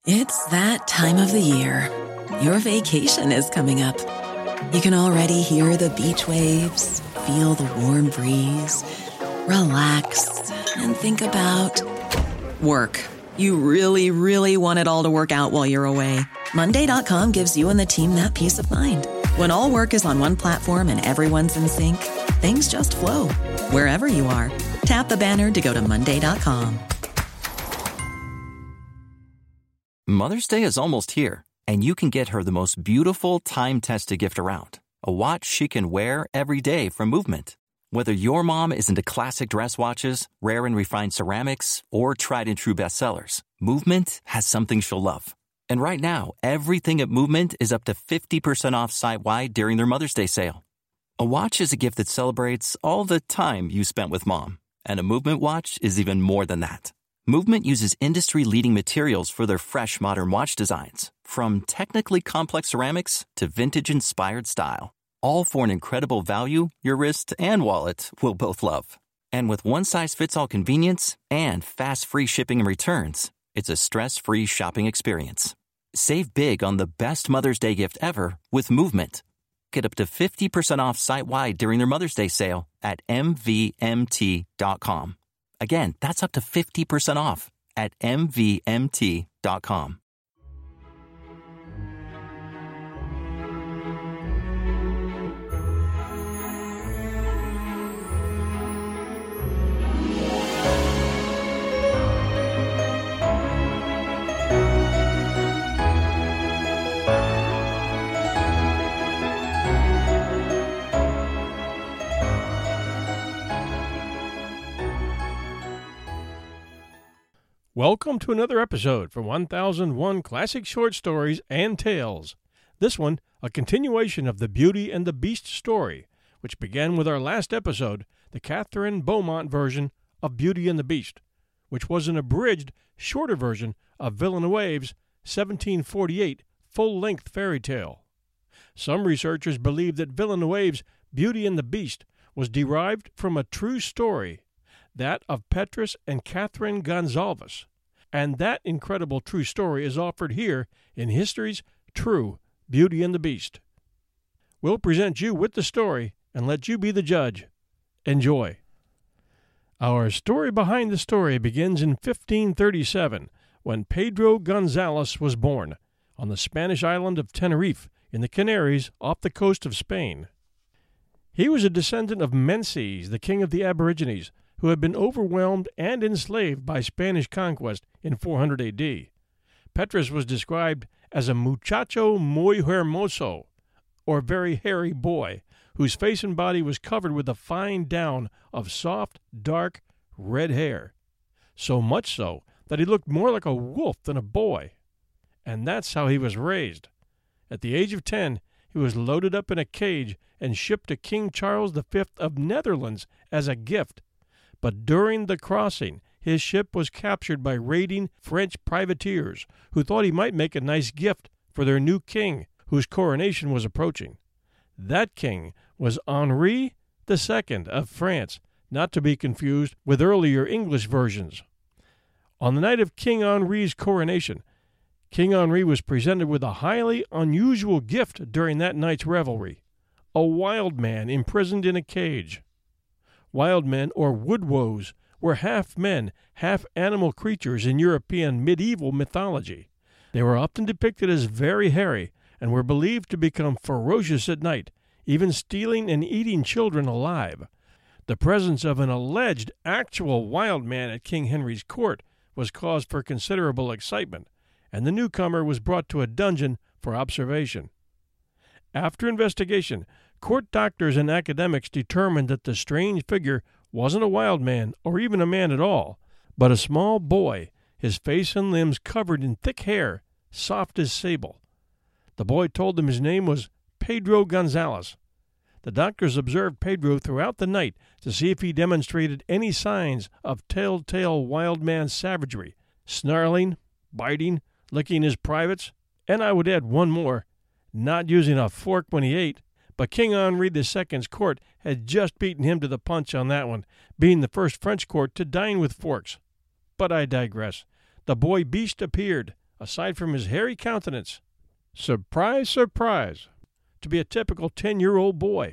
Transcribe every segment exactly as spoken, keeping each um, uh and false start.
It's that time of the year. Your vacation is coming up. You can already hear the beach waves, feel the warm breeze, relax, and think about work. You really, really want it all to work out while you're away. Monday dot com gives you and the team that peace of mind. When all work is on one platform and everyone's in sync, things just flow. Wherever you are, tap the banner to go to Monday dot com. Mother's Day is almost here, and you can get her the most beautiful time-tested gift around. A watch she can wear every day from Movement. Whether your mom is into classic dress watches, rare and refined ceramics, or tried-and-true bestsellers, Movement has something she'll love. And right now, everything at Movement is up to fifty percent off site-wide during their Mother's Day sale. A watch is a gift that celebrates all the time you spent with Mom. And a Movement watch is even more than that. Movement uses industry-leading materials for their fresh, modern watch designs. From technically complex ceramics to vintage-inspired style. All for an incredible value your wrist and wallet will both love. And with one-size-fits-all convenience and fast free shipping and returns, it's a stress-free shopping experience. Save big on the best Mother's Day gift ever with Movement. Get up to fifty percent off site-wide during their Mother's Day sale at M V M T dot com. Again, that's up to fifty percent off at M V M T dot com. Welcome to another episode from one thousand one Classic Short Stories and Tales. This one, a continuation of the Beauty and the Beast story, which began with our last episode, the Catherine Beaumont version of Beauty and the Beast, which was an abridged, shorter version of Villeneuve's seventeen forty-eight full-length fairy tale. Some researchers believe that Villeneuve's Beauty and the Beast was derived from a true story, that of Petrus and Catherine Gonsalves, and that incredible true story is offered here in history's true Beauty and the Beast. We'll present you with the story and let you be the judge. Enjoy. Our story behind the story begins in fifteen thirty-seven, when Pedro Gonzalez was born on the Spanish island of Tenerife in the Canaries off the coast of Spain. He was a descendant of Mences, the king of the Aborigines, who had been overwhelmed and enslaved by Spanish conquest in four hundred A D. Petrus was described as a muchacho muy hermoso, or very hairy boy, whose face and body was covered with a fine down of soft, dark, red hair. So much so that he looked more like a wolf than a boy. And that's how he was raised. At the age of ten, he was loaded up in a cage and shipped to King Charles the Fifth of Netherlands as a gift. But during the crossing, his ship was captured by raiding French privateers who thought he might make a nice gift for their new king, whose coronation was approaching. That king was Henri the Second of France, not to be confused with earlier English versions. On the night of King Henri's coronation, King Henri was presented with a highly unusual gift during that night's revelry, a wild man imprisoned in a cage. Wild men, or woodwoes, were half men, half animal creatures in European medieval mythology. They were often depicted as very hairy and were believed to become ferocious at night, even stealing and eating children alive. The presence of an alleged actual wild man at King Henry's court was cause for considerable excitement, and the newcomer was brought to a dungeon for observation. After investigation, court doctors and academics determined that the strange figure wasn't a wild man or even a man at all, but a small boy, his face and limbs covered in thick hair, soft as sable. The boy told them his name was Pedro Gonzalez. The doctors observed Pedro throughout the night to see if he demonstrated any signs of telltale wild man savagery, snarling, biting, licking his privates, and I would add one more, not using a fork when he ate. But King Henri the Second's court had just beaten him to the punch on that one, being the first French court to dine with forks. But I digress. The boy beast appeared, aside from his hairy countenance, surprise, surprise, to be a typical ten-year-old boy.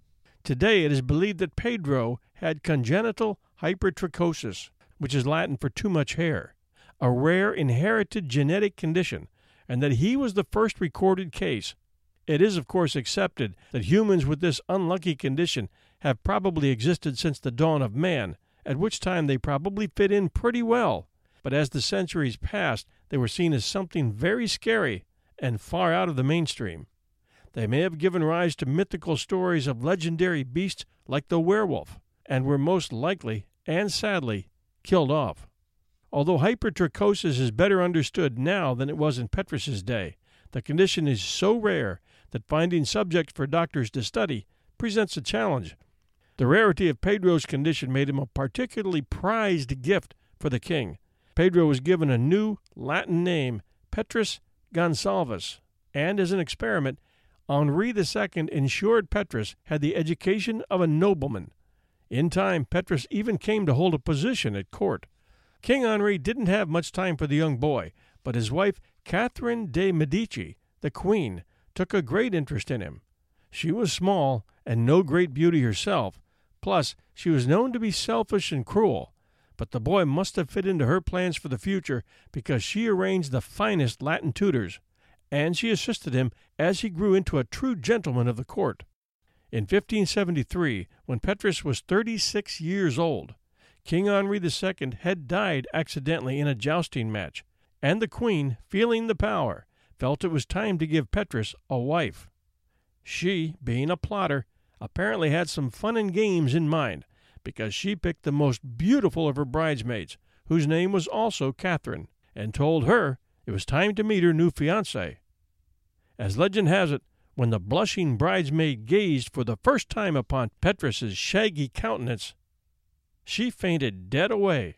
Today it is believed that Pedro had congenital hypertrichosis, which is Latin for too much hair, a rare inherited genetic condition, and that he was the first recorded case. It is, of course, accepted that humans with this unlucky condition have probably existed since the dawn of man, at which time they probably fit in pretty well. But as the centuries passed, they were seen as something very scary and far out of the mainstream. They may have given rise to mythical stories of legendary beasts like the werewolf, and were most likely, and sadly, killed off. Although hypertrichosis is better understood now than it was in Petrus's day, the condition is so rare that finding subjects for doctors to study presents a challenge. The rarity of Pedro's condition made him a particularly prized gift for the king. Pedro was given a new Latin name, Petrus Gonsalvus, and as an experiment, Henri the Second ensured Petrus had the education of a nobleman. In time, Petrus even came to hold a position at court. King Henri didn't have much time for the young boy, but his wife, Catherine de' Medici, the queen, took a great interest in him. She was small and no great beauty herself, plus she was known to be selfish and cruel, but the boy must have fit into her plans for the future because she arranged the finest Latin tutors, and she assisted him as he grew into a true gentleman of the court. In fifteen seventy-three, when Petrus was thirty-six years old, King Henri the Second had died accidentally in a jousting match, and the queen, feeling the power, felt it was time to give Petrus a wife. She, being a plotter, apparently had some fun and games in mind, because she picked the most beautiful of her bridesmaids, whose name was also Catherine, and told her it was time to meet her new fiancé. As legend has it, when the blushing bridesmaid gazed for the first time upon Petrus's shaggy countenance, she fainted dead away.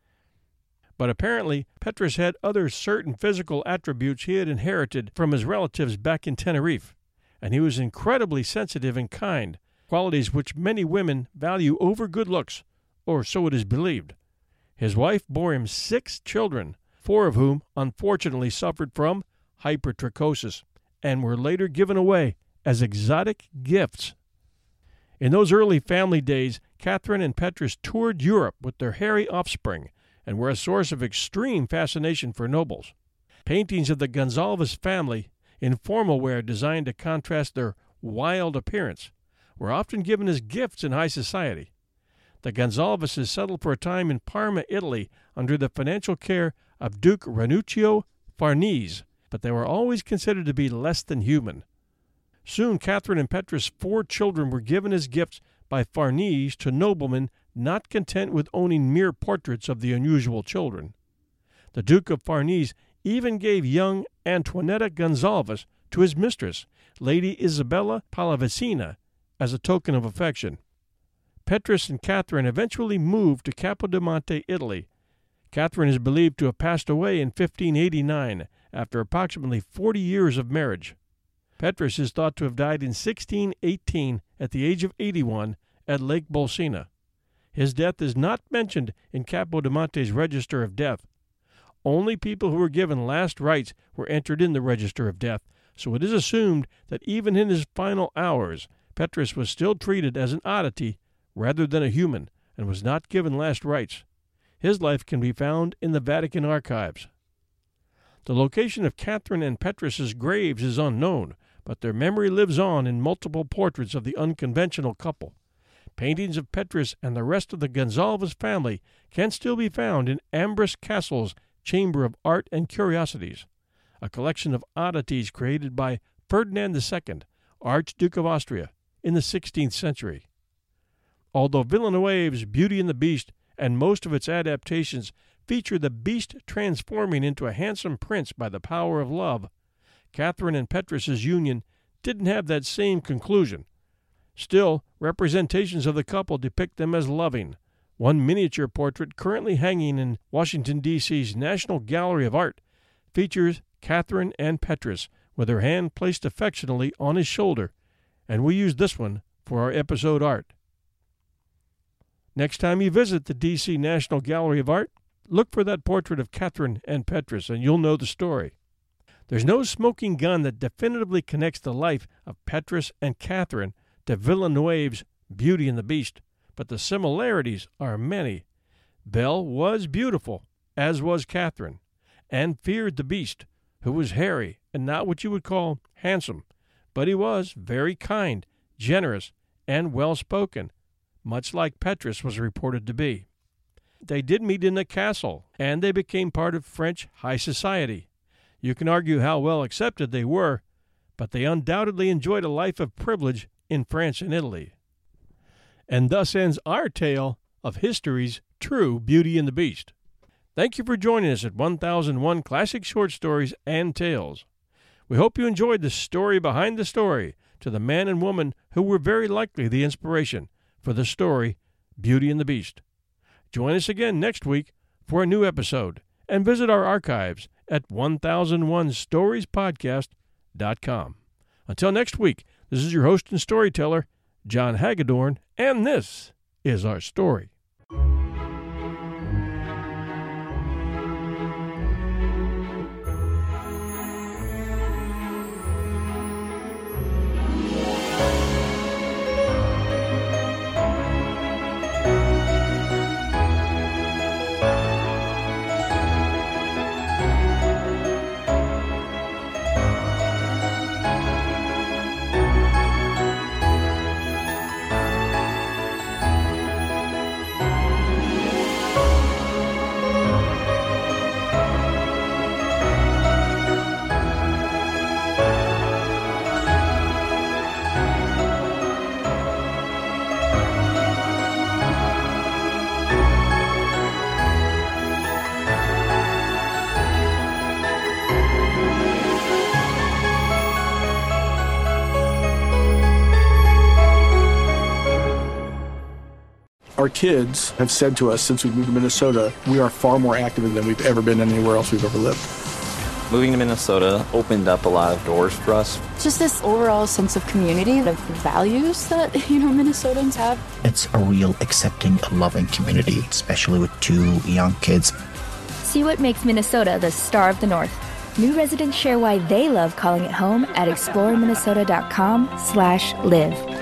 But apparently Petrus had other certain physical attributes he had inherited from his relatives back in Tenerife, and he was incredibly sensitive and kind, qualities which many women value over good looks, or so it is believed. His wife bore him six children, four of whom unfortunately suffered from hypertrichosis, and were later given away as exotic gifts. In those early family days, Catherine and Petrus toured Europe with their hairy offspring, and were a source of extreme fascination for nobles. Paintings of the Gonsalves family, in formal wear designed to contrast their wild appearance, were often given as gifts in high society. The Gonsalveses settled for a time in Parma, Italy, under the financial care of Duke Ranuccio Farnese, but they were always considered to be less than human. Soon Catherine and Petrus' four children were given as gifts by Farnese to noblemen not content with owning mere portraits of the unusual children. The Duke of Farnese even gave young Antoinetta Gonsalves to his mistress, Lady Isabella Pallavicina, as a token of affection. Petrus and Catherine eventually moved to Capodimonte, Italy. Catherine is believed to have passed away in fifteen eighty-nine, after approximately forty years of marriage. Petrus is thought to have died in sixteen eighteen at the age of eighty-one at Lake Bolsena. His death is not mentioned in Capodimonte's register of death. Only people who were given last rites were entered in the register of death, so it is assumed that even in his final hours, Petrus was still treated as an oddity rather than a human, and was not given last rites. His life can be found in the Vatican archives. The location of Catherine and Petrus's graves is unknown, but their memory lives on in multiple portraits of the unconventional couple. Paintings of Petrus and the rest of the Gonsalves family can still be found in Ambras Castle's Chamber of Art and Curiosities, a collection of oddities created by Ferdinand the Second, Archduke of Austria, in the sixteenth century. Although Villeneuve's Beauty and the Beast and most of its adaptations feature the beast transforming into a handsome prince by the power of love, Catherine and Petrus's union didn't have that same conclusion. Still, representations of the couple depict them as loving. One miniature portrait currently hanging in Washington, D C's National Gallery of Art features Catherine and Petrus with her hand placed affectionately on his shoulder, and we use this one for our episode art. Next time you visit the D C National Gallery of Art, look for that portrait of Catherine and Petrus, and you'll know the story. There's no smoking gun that definitively connects the life of Petrus and Catherine to Villeneuve's Beauty and the Beast, but the similarities are many. Belle was beautiful, as was Catherine, and feared the Beast, who was hairy and not what you would call handsome, but he was very kind, generous, and well-spoken, much like Petrus was reported to be. They did meet in the castle, and they became part of French high society. You can argue how well accepted they were, but they undoubtedly enjoyed a life of privilege in France and Italy. And thus ends our tale of history's true Beauty and the Beast. Thank you for joining us at one thousand one Classic Short Stories and Tales. We hope you enjoyed the story behind the story to the man and woman who were very likely the inspiration for the story Beauty and the Beast. Join us again next week for a new episode, and visit our archives at one thousand one stories podcast dot com. Until next week, this is your host and storyteller, John Hagedorn, and this is our story. Our kids have said to us since we moved to Minnesota, we are far more active than we've ever been anywhere else we've ever lived. Moving to Minnesota opened up a lot of doors for us. Just this overall sense of community, of values that, you know, Minnesotans have. It's a real accepting, loving community, especially with two young kids. See what makes Minnesota the star of the North. New residents share why they love calling it home at explore minnesota dot com slash live.